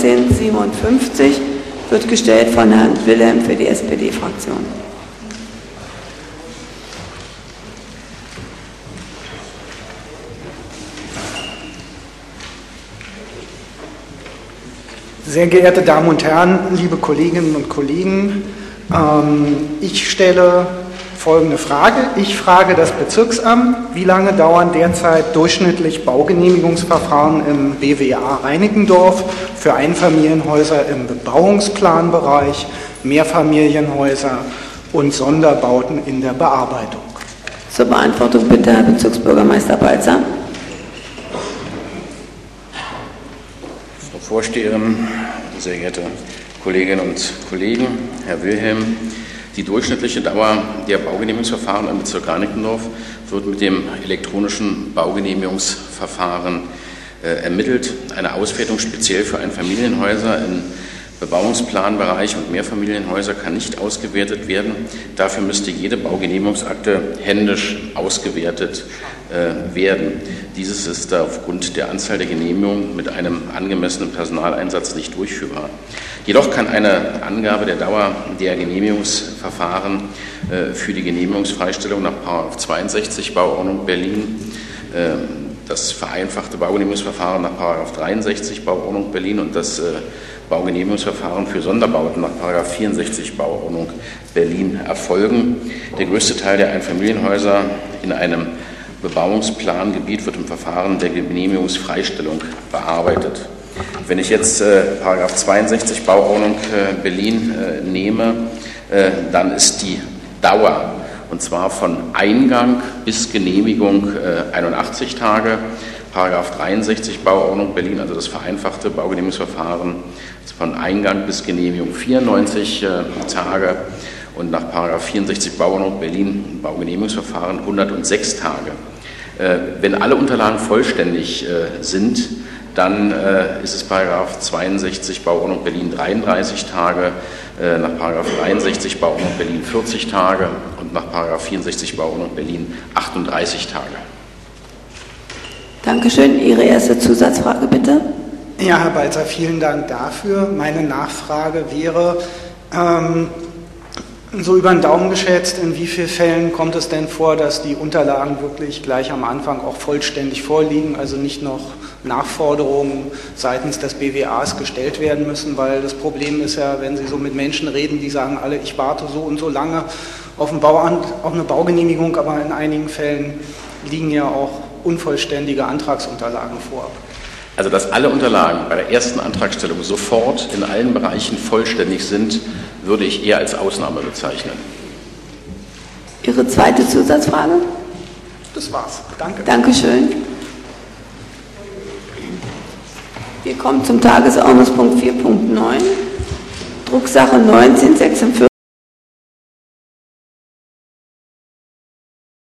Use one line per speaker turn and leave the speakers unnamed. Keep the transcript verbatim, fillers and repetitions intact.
neunzehnhundertsiebenundfünfzig wird gestellt von Herrn Wilhelm für die S P D-Fraktion.
Sehr geehrte Damen und Herren, liebe Kolleginnen und Kollegen, ähm, ich stelle folgende Frage. Ich frage das Bezirksamt, wie lange dauern derzeit durchschnittlich Baugenehmigungsverfahren im B W A Reinickendorf für Einfamilienhäuser im Bebauungsplanbereich, Mehrfamilienhäuser und Sonderbauten in der Bearbeitung?
Zur Beantwortung bitte Herr Bezirksbürgermeister Balzer.
Frau Vorsteherin, sehr geehrte Kolleginnen und Kollegen, Herr Wilhelm, die durchschnittliche Dauer der Baugenehmigungsverfahren im Bezirk Reinickendorf wird mit dem elektronischen Baugenehmigungsverfahren äh, ermittelt. Eine Auswertung speziell für Einfamilienhäuser im Bebauungsplanbereich und Mehrfamilienhäuser kann nicht ausgewertet werden. Dafür müsste jede Baugenehmigungsakte händisch ausgewertet äh, werden. Dieses ist aufgrund der Anzahl der Genehmigungen mit einem angemessenen Personaleinsatz nicht durchführbar. Jedoch kann eine Angabe der Dauer der Genehmigungsverfahren äh, für die Genehmigungsfreistellung nach Paragraph zweiundsechzig Bauordnung Berlin, äh, das vereinfachte Baugenehmigungsverfahren nach Paragraph dreiundsechzig Bauordnung Berlin und das äh, Baugenehmigungsverfahren für Sonderbauten nach Paragraph vierundsechzig Bauordnung Berlin erfolgen. Der größte Teil der Einfamilienhäuser in einem Bebauungsplangebiet wird im Verfahren der Genehmigungsfreistellung bearbeitet. Wenn ich jetzt äh, Paragraph zweiundsechzig Bauordnung äh, Berlin äh, nehme, äh, dann ist die Dauer, und zwar von Eingang bis Genehmigung äh, einundachtzig Tage, Paragraph dreiundsechzig Bauordnung Berlin, also das vereinfachte Baugenehmigungsverfahren, ist von Eingang bis Genehmigung vierundneunzig äh, Tage und nach Paragraph vierundsechzig Bauordnung Berlin Baugenehmigungsverfahren hundertsechs Tage. Äh, wenn alle Unterlagen vollständig äh, sind, dann äh, ist es Paragraph zweiundsechzig Bauordnung Berlin dreiunddreißig Tage, äh, nach Paragraph dreiundsechzig Bauordnung Berlin vierzig Tage und nach Paragraph vierundsechzig Bauordnung Berlin achtunddreißig Tage.
Dankeschön. Ihre erste Zusatzfrage bitte.
Ja, Herr Balzer, vielen Dank dafür. Meine Nachfrage wäre, ähm, so über den Daumen geschätzt, in wie vielen Fällen kommt es denn vor, dass die Unterlagen wirklich gleich am Anfang auch vollständig vorliegen, also nicht noch Nachforderungen seitens des B W As gestellt werden müssen, weil das Problem ist ja, wenn Sie so mit Menschen reden, die sagen alle, ich warte so und so lange auf, ein Bauamt, auf eine Baugenehmigung, aber in einigen Fällen liegen ja auch unvollständige Antragsunterlagen vor.
Also, dass alle Unterlagen bei der ersten Antragstellung sofort in allen Bereichen vollständig sind, würde ich eher als Ausnahme bezeichnen.
Ihre zweite Zusatzfrage?
Das war's. Danke.
Dankeschön. Wir kommen zum Tagesordnungspunkt vier Punkt neun, Drucksache neunzehn sechsundvierzig.